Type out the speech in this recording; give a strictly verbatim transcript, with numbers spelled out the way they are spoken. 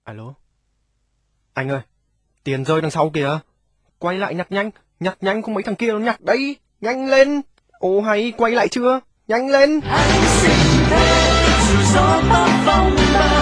Alo? Anh ơi, tiền rơi đằng sau kìa. Quay lại nhặt nhanh, nhặt nhanh không mấy thằng kia nó nhặt đấy. Nhanh lên. Ồ hay, quay lại chưa? Nhanh lên. anh xin thế dù gió bắc phong ba